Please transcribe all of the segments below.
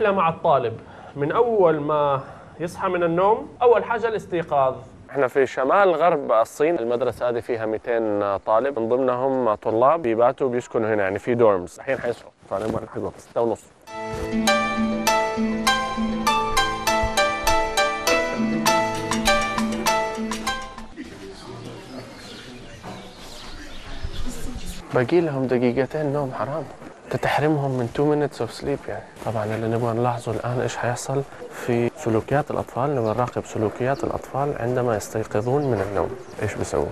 الرحلة مع الطالب من أول ما يصحى من النوم، أول حاجة الاستيقاظ. احنا في شمال غرب الصين، المدرسة هذه فيها 200 طالب، من ضمنهم طلاب بيباتوا بيسكنوا هنا، يعني في دورمز. الحين حيصحوا، فنبغى نلحقهم 6:30. باقي لهم دقيقتين نوم، حرام تحرمهم من 2 minutes of sleep. يعني طبعا اللي نبغى نلاحظه الآن إيش حيحصل في سلوكيات الأطفال. نبغى نراقب سلوكيات الأطفال عندما يستيقظون من النوم، إيش بيسووا.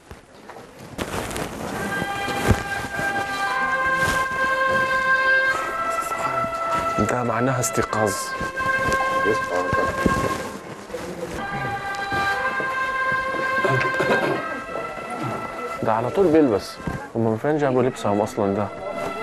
ده معناها استيقاظ. ده على طول بيلبس. هم من فين جابوا لبسهم أصلا ده؟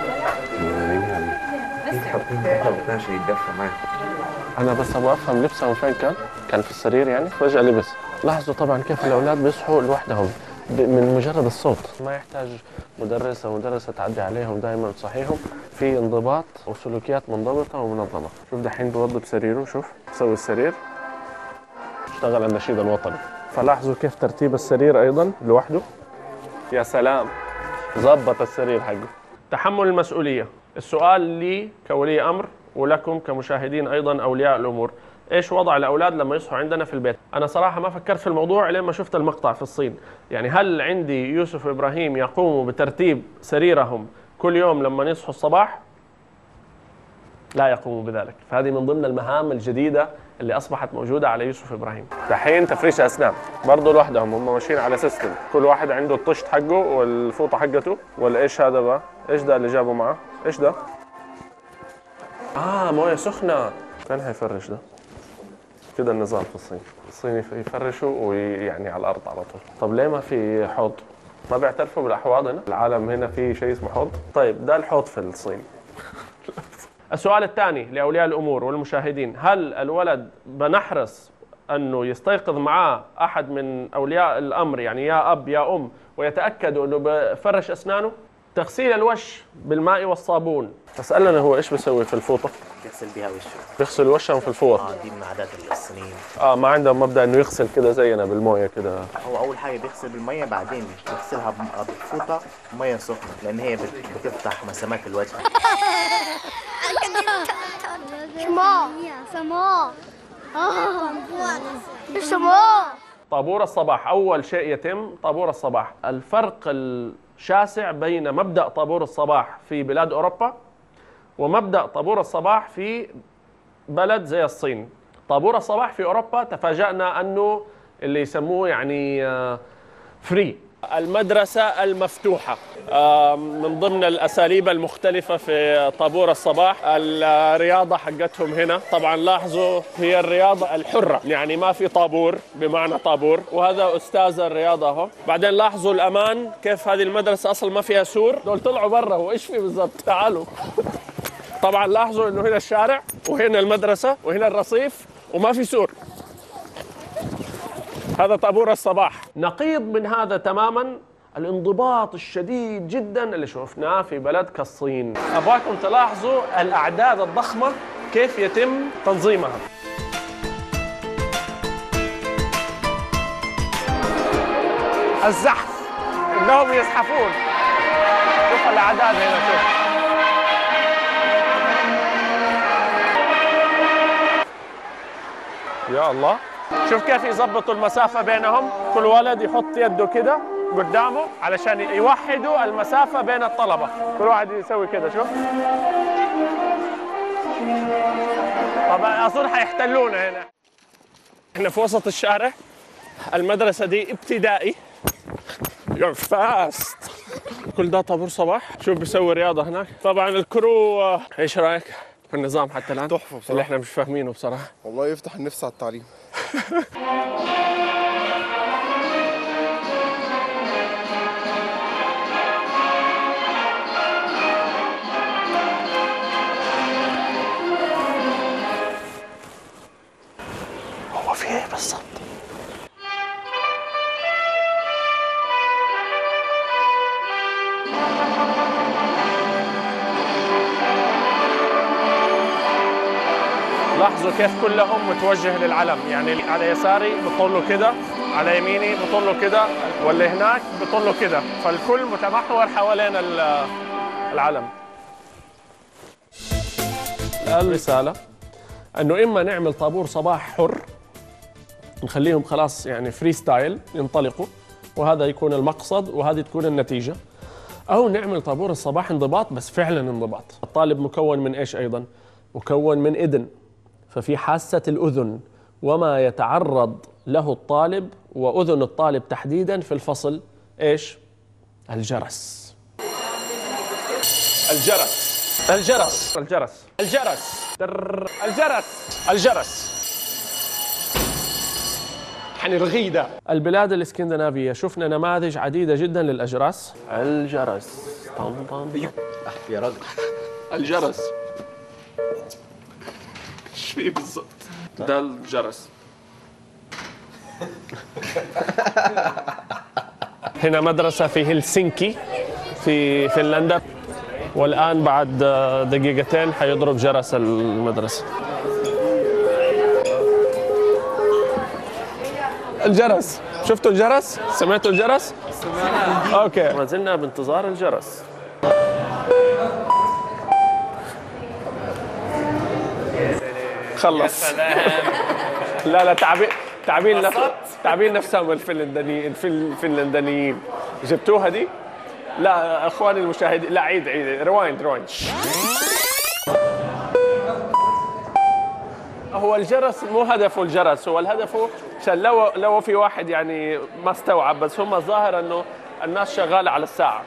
أنا بس أبغى أفهم لبسهم فين كان في السرير يعني، فجأة لبس. لاحظوا طبعا كيف الأولاد بيصحوا لوحدهم من مجرد الصوت، ما يحتاج مدرس أو مدرسة تعدي عليهم، دائما تصحيهم في انضباط وسلوكيات منضبطة ومنظمة. شوف دحين بوضب سريره، شوف سوي السرير، اشتغل النشيد الوطني. فلاحظوا كيف ترتيب السرير أيضا لوحده. يا سلام، ظبط السرير حقه. تحمل المسؤولية. السؤال لي كولي أمر ولكم كمشاهدين أيضا أولياء الأمور، إيش وضع الأولاد لما يصحوا عندنا في البيت؟ أنا صراحة ما فكرت في الموضوع لما شفت المقطع في الصين. يعني هل عندي يوسف وإبراهيم يقوموا بترتيب سريرهم كل يوم لما يصحوا الصباح؟ لا يقوموا بذلك. فهذه من ضمن المهام الجديدة اللي أصبحت موجودة على يوسف وإبراهيم. دحين تفريش أسنان برضو لوحدهم، هم ماشيين على سيستم، كل واحد عنده الطشت حقه والفوطة حقته. ولا إيش هذا بقى؟ إيش ده اللي جابه معه؟ إيش ده؟ موية سخنة. فين هيفرش ده؟ كده النظام في الصين. الصين يفرشوا ويعني على الأرض على طول. طب ليه ما في حوض؟ ما بيعترفوا بالأحواض هنا؟ العالم هنا في شيء اسمه حوض؟ طيب ده الحوض في الصين. السؤال الثاني لأولياء الأمور والمشاهدين، هل الولد بنحرص أنه يستيقظ معاه أحد من أولياء الأمر، يعني يا أب يا أم، ويتأكدوا أنه بفرش أسنانه؟ تغسيل الوش بالماء والصابون. أسألنا هو إيش بيسوي في الفوطة؟ بيغسل بيها وشه. بيغسل وشهم في الفوط. دي من عادات الصينيين. ما عندهم مبدأ إنه يغسل كده زينا بالموية كده. هو أول حاجة بيغسل بالمية، بعدين بيغسلها بفوطة مية سخنة، لأن هي بتفتح مسامات الوجه. طابور الصباح. أول شيء يتم طابور الصباح. الفرق الشاسع بين مبدأ طابور الصباح في بلاد أوروبا ومبدأ طابور الصباح في بلد زي الصين. طابور الصباح في أوروبا تفاجأنا أنه اللي يسموه يعني فري. المدرسة المفتوحة من ضمن الأساليب المختلفة في طابور الصباح. الرياضة حقتهم هنا طبعا لاحظوا هي الرياضة الحرة، يعني ما في طابور بمعنى طابور، وهذا أستاذ الرياضة اهو. بعدين لاحظوا الأمان، كيف هذه المدرسة أصلا ما فيها سور، دول طلعوا برا وإيش في بالضبط، تعالوا. طبعا لاحظوا إنه هنا الشارع وهنا المدرسة وهنا الرصيف وما في سور. هذا طابور الصباح. نقيض من هذا تماما الانضباط الشديد جدا اللي شفناه في بلد كالصين. أبغاكم تلاحظوا الأعداد الضخمة كيف يتم تنظيمها. الزحف، إنهم يزحفون. شوف الأعداد هنا، شوف. يا الله، شوف كيف يضبطوا المسافة بينهم. كل ولد يحط يده كده قدامه علشان يوحدوا المسافة بين الطلبة. كل واحد يسوي كده، شوف. طبعا أظن حيحتلونا هنا. احنا في وسط الشارع. المدرسة دي ابتدائي. You're fast. كل ده طابور صباح. شوف بيسوي رياضة هناك. طبعا الكرو، ايش رأيك في النظام حتى الآن؟ تحفة بصراحة. اللي احنا مش فاهمينه بصراحة. والله يفتح النفس على التعليم. هو في ايه بالضبط؟ لاحظوا كيف كلهم متوجه للعلم، يعني على يساري بطلوا كده، على يميني بطلوا كده، واللي هناك بطلوا كده، فالكل متمحور حوالين العلم. الرسالة انه اما نعمل طابور صباح حر نخليهم خلاص يعني فري ستايل ينطلقوا وهذا يكون المقصد وهذه تكون النتيجة، او نعمل طابور الصباح انضباط بس فعلا انضباط. الطالب مكون من ايش ايضا؟ مكون من اذن، ففي حاسة الاذن وما يتعرض له الطالب واذن الطالب تحديدا في الفصل ايش؟ الجرس. الجرس الجرس الجرس الجرس الجرس الجرس. حنلغيه ده. البلاد الاسكندنافية شفنا نماذج عديدة جدا للأجراس. الجرس طن طن. يا راجل الجرس ايش فيه بالضبط؟ ده الجرس. هنا مدرسة في هلسنكي في فنلندا، والآن بعد دقيقتين حيضرب جرس المدرسة. الجرس، شفتوا الجرس؟ سمعتوا الجرس؟ سمعنا. اوكي، ما زلنا بانتظار الجرس. خلص. لا تعبين نفسهم الفنلنديين. جبتوها دي؟ لا اخواني المشاهدين، لا عيد روايند. هو الجرس مو هدفه الجرس، هو الهدف عشان لو في واحد يعني ما استوعب، بس هم الظاهر انه الناس شغاله على الساعه.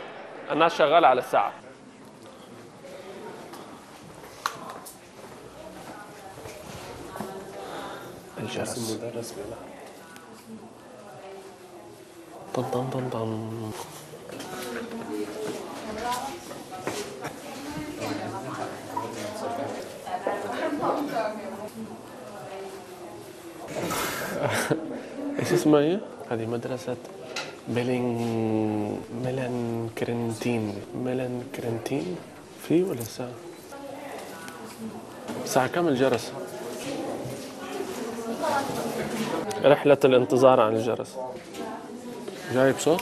الجرس المدرس طن طن طن طن. ايش اسمها هي؟ هذه مدرسة ميلان في ولا الساعة كم الجرس؟ رحلة الانتظار عن الجرس. جايب صوت؟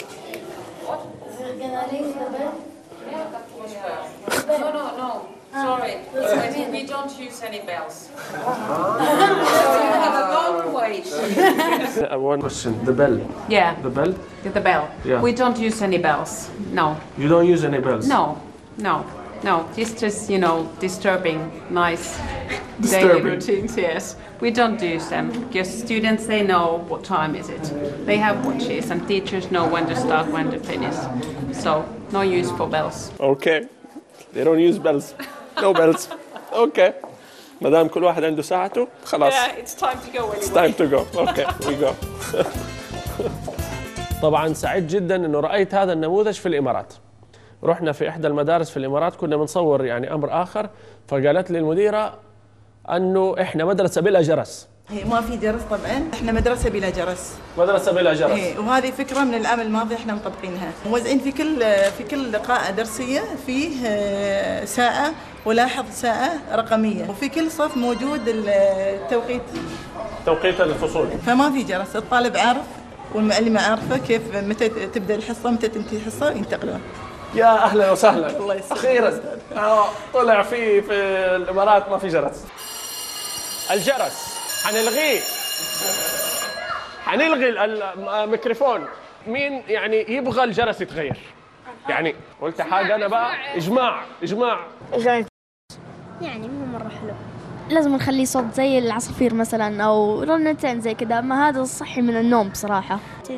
No. Sorry. We don't use any bells. You have a long wait. One question. The bell. Yeah. The bell? The bell. Yeah. We don't use any bells. No. You don't use any bells? No. It's just, disturbing, nice daily routines, yes. We don't use them because students, they know what time is it. They have watches and teachers know when to start, when to finish. So, no use for bells. Okay. They don't use bells. No bells. Okay. ما دام كل واحد عنده ساعته خلاص. Yeah, it's time to go anyway. It's time to go. Okay, we go. طبعا سعيد جدا انه رأيت هذا النموذج في الامارات. رحنا في احدى المدارس في الامارات، كنا بنصور يعني امر اخر، فقالت لي المديرة انه احنا مدرسة بلا جرس. هي ما في جرس طبعا، احنا مدرسه بلا جرس. مدرسه بلا جرس. وهذه فكره من العام الماضي احنا مطبقينها، موزعين في كل لقاء درسيه فيه ساعه ولاحظ ساعه رقميه، وفي كل صف موجود توقيت الفصول. فما في جرس، الطالب عارف والمعلمه عارفه كيف متى تبدا الحصه متى تنتهي الحصه ينتقلون. يا اهلا وسهلا. الله يسلمك. اخيرا طلع في الامارات ما في جرس. الجرس حنلغي الميكروفون. مين يعني يبغى الجرس يتغير؟ يعني قلت حاجة أنا بقى إجماع. يعني مو مرة حلو، لازم نخليه صوت زي العصافير مثلا أو رنتين زي كذا، ما هذا الصحي من النوم بصراحة.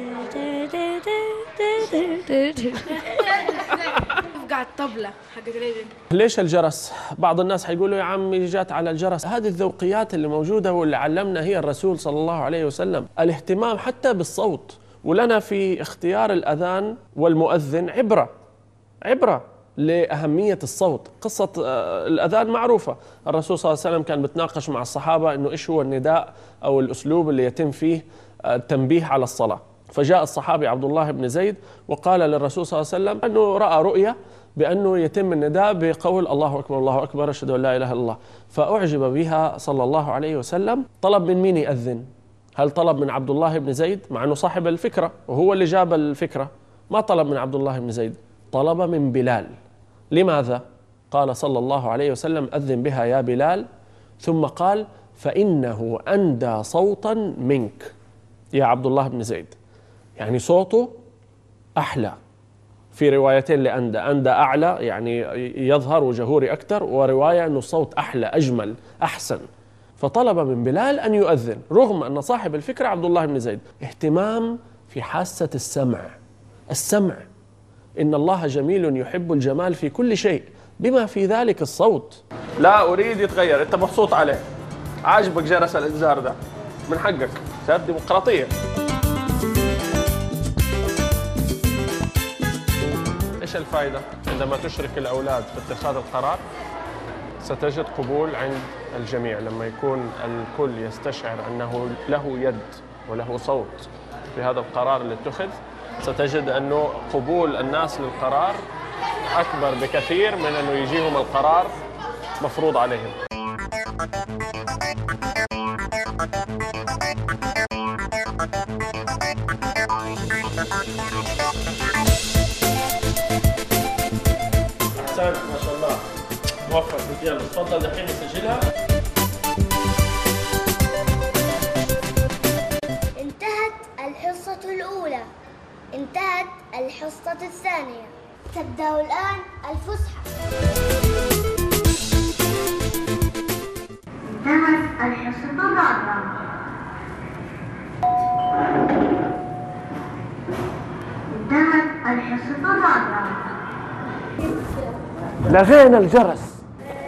قاعد طبلة حقت العيد. ليش الجرس؟ بعض الناس حيقولوا يا عمي جات على الجرس. هذه الذوقيات اللي موجودة واللي علمنا هي الرسول صلى الله عليه وسلم، الاهتمام حتى بالصوت. ولنا في اختيار الأذان والمؤذن عبرة لأهمية الصوت. قصة الأذان معروفة، الرسول صلى الله عليه وسلم كان بتناقش مع الصحابة إنه إيش هو النداء أو الأسلوب اللي يتم فيه التنبيه على الصلاة، فجاء الصحابي عبد الله بن زيد وقال للرسول صلى الله عليه وسلم أنه رأى رؤية بأنه يتم النداء بقول الله أكبر الله أكبر أشهد أن لا إله إلا الله، فأعجب بها صلى الله عليه وسلم. طلب من مين يأذن؟ هل طلب من عبد الله بن زيد مع أنه صاحب الفكرة وهو اللي جاب الفكرة؟ ما طلب من عبد الله بن زيد، طلب من بلال. لماذا؟ قال صلى الله عليه وسلم أذن بها يا بلال، ثم قال فإنه أندى صوتا منك يا عبد الله بن زيد، يعني صوته أحلى. في روايتين لأندى، أندى أعلى يعني يظهر وجهوري أكثر، ورواية أنه الصوت أحلى أجمل أحسن. فطلب من بلال أن يؤذن رغم أن صاحب الفكرة عبد الله بن زيد. اهتمام في حاسة السمع. السمع، إن الله جميل يحب الجمال في كل شيء بما في ذلك الصوت. لا أريد يتغير، أنت مبسوط عليه، عاجبك جرس الإنذار ده، من حقك، صارت ديمقراطية. إيش الفائدة؟ عندما تشرك الأولاد في اتخاذ القرار ستجد قبول عند الجميع. لما يكون الكل يستشعر أنه له يد وله صوت في هذا القرار اللي اتخذ، ستجد أنه قبول الناس للقرار أكبر بكثير من أنه يجيهم القرار مفروض عليهم. ما شاء الله موفق. يلا تفضل دحين نسجلها. انتهت الحصة الأولى. انتهت الحصة الثانية. تبدأ الآن الفسحة. انتهت الحصة الرابعة. انتهت الحصة الرابعة. لغينا الجرس.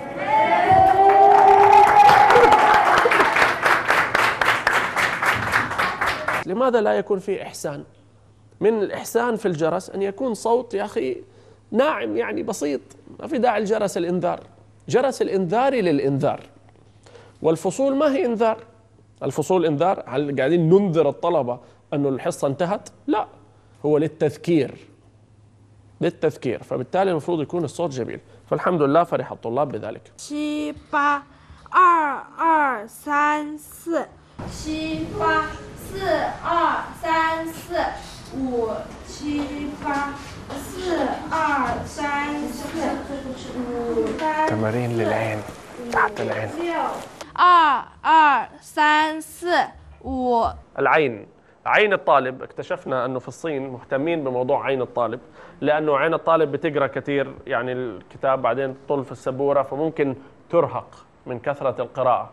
لماذا لا يكون في إحسان؟ من الإحسان في الجرس أن يكون صوت يا أخي ناعم، يعني بسيط، ما في داعي الجرس الإنذار. جرس الإنذار للإنذار، والفصول ما هي إنذار. الفصول إنذار، هل قاعدين ننذر الطلبة أنه الحصة انتهت؟ لا، هو للتذكير، للتذكير. فبالتالي المفروض يكون الصوت جميل. فالحمد لله فرح الطلاب بذلك. 7 8 2 2 3 4 7 8 4 2 3 4 5 7 8 4 2 3 4 تمارين للعين تحت العين. 2 2 3 4 العين، عين الطالب. اكتشفنا أنه في الصين مهتمين بموضوع عين الطالب، لأنه عين الطالب بتقرأ كثير، يعني الكتاب بعدين تطل في السبورة، فممكن ترهق من كثرة القراءة.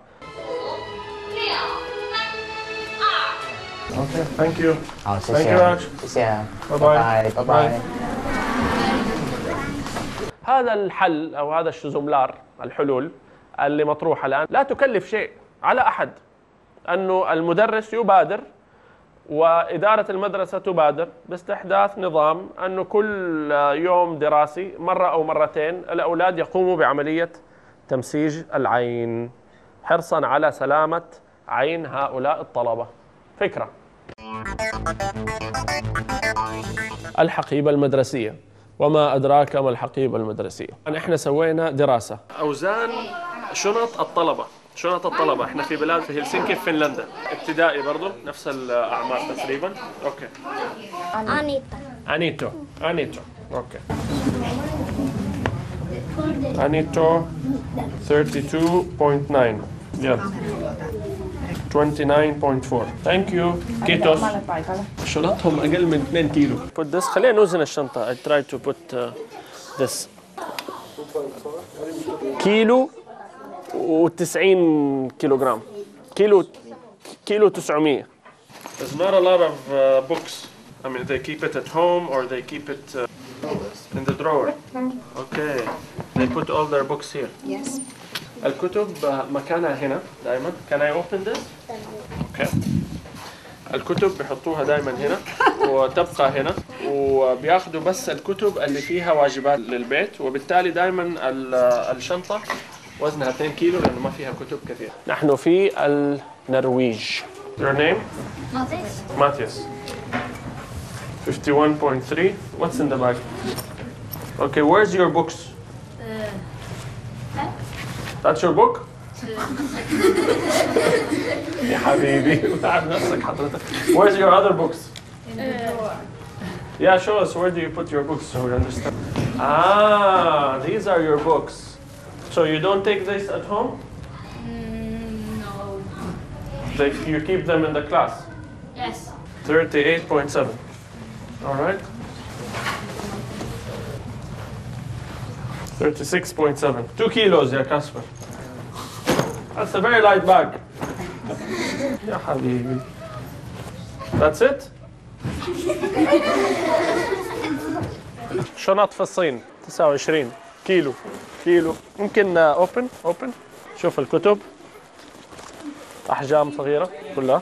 Okay, thank you. Thank you, Raj. Bye bye. Bye. هذا الحل أو هذا الشزملار، الحلول اللي مطروحة الآن لا تكلف شيء على أحد. أنه المدرس يبادر وإدارة المدرسة تبادر باستحداث نظام أنه كل يوم دراسي مرة أو مرتين الأولاد يقوموا بعملية تمسيج العين، حرصا على سلامة عين هؤلاء الطلبة. فكرة. الحقيبة المدرسية، وما أدراك ما الحقيبة المدرسية. احنا سوينا دراسة أوزان شنط الطلبة. شنط الطلبة، احنا في بلاد في هلسنكي في فنلندا، ابتدائي برضو نفس الأعمار تقريبا. اوكي. أنيتو. اوكي. أنيتو 32.9. يلا 29.4. ثانك يو. كيتوس. شنطهم أقل من 2 كيلو. put this. خلينا نوزن الشنطة. I try to put this. كيلو و90 كيلوغرام. كيلو 900. There's not a lot of books. I mean, they keep it at home or they keep it in the drawer. Okay. They put all their books here. Yes. الكتب مكانها هنا دائما. Can I open this? Okay. الكتب بيحطوها دائما هنا وتبقى هنا، وبياخذوا بس الكتب اللي فيها واجبات للبيت، وبالتالي دائما الشنطة وزنها 2 كيلو لأنه ما فيها كتب كثير. نحن في النرويج. Your name? Matthias. 51.3. What's in the bag? Okay, where's your books? That's your book? يا حبيبي تعب نفسك حضرتك. Where's your other books? In the drawer. Yeah, show us. Where do you put your books so we understand? Ah, these are your books. So you don't take this at home? No. You keep them in the class? Yes. 38.7. All right. 36.7. 2 kilos, yeah, Casper. That's a very light bag. يا حبيبي. That's it? شنط في الصين 29 كيلو. ممكن open. شوف الكتب. أحجام صغيرة كلها.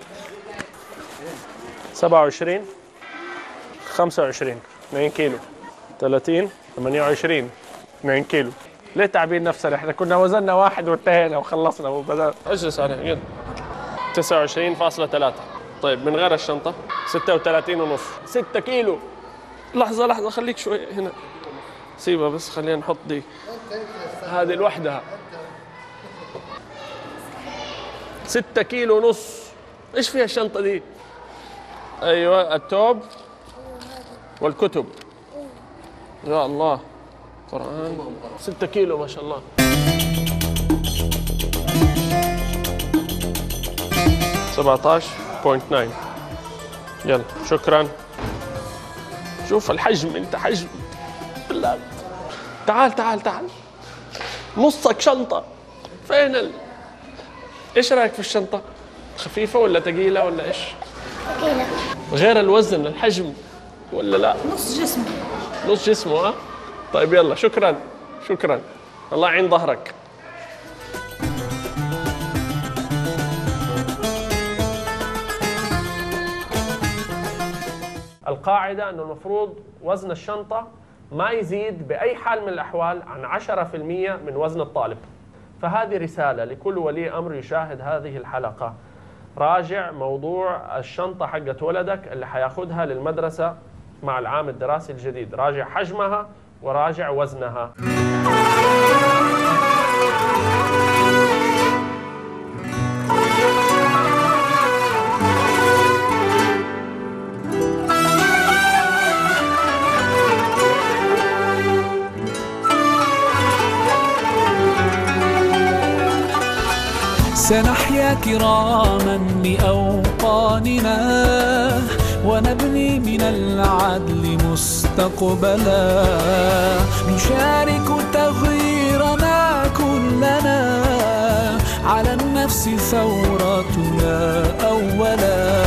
27 25 2 كيلو. 30 28 2 كيلو. ليه تعبين نفسنا؟ احنا كنا وزننا 1 وانتهينا وخلصنا وبدأ. اجلس عليه يلا. 29.3. طيب من غير الشنطة 36.5. 6 كيلو. لحظة خليك شوي هنا. سيبها بس خلينا نحط دي. هذه لوحدها 6 كيلو ونص. ايش فيها الشنطة دي؟ ايوه التوب والكتب. يا الله قرآن 6 كيلو ما شاء الله. 17.9. يلا شكرا. شوف الحجم انت حجم بالله. تعال نصك شنطة. فين ايش رايك في الشنطة؟ خفيفة ولا ثقيلة ولا ايش؟ ثقيلة. غير الوزن الحجم ولا لا؟ نص جسمه ها؟ طيب يلا شكرا الله يعين ظهرك. القاعدة أنه المفروض وزن الشنطة ما يزيد بأي حال من الأحوال عن 10% من وزن الطالب. فهذه رسالة لكل ولي أمر يشاهد هذه الحلقة. راجع موضوع الشنطة حقت ولدك اللي حياخدها للمدرسة مع العام الدراسي الجديد. راجع حجمها وراجع وزنها. سنحيا كراما لأوطاننا ونبني من العدل مستقبلا. نشارك تغييرنا كلنا على النفس ثورتنا أولا.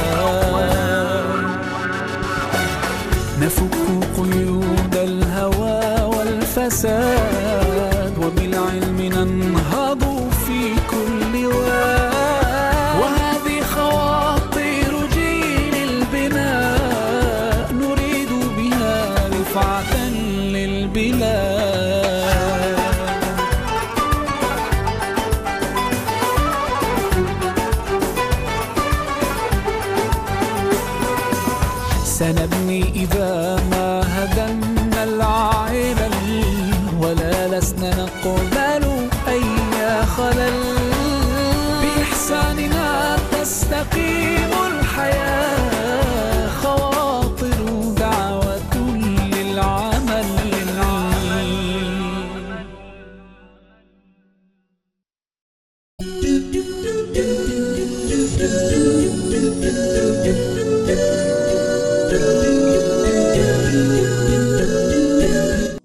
نفك قيود الهوى والفساد وبالعلم ننهض في كل واد. وهذه خواطر جيل البناء نريد بها رفعة للبلاد.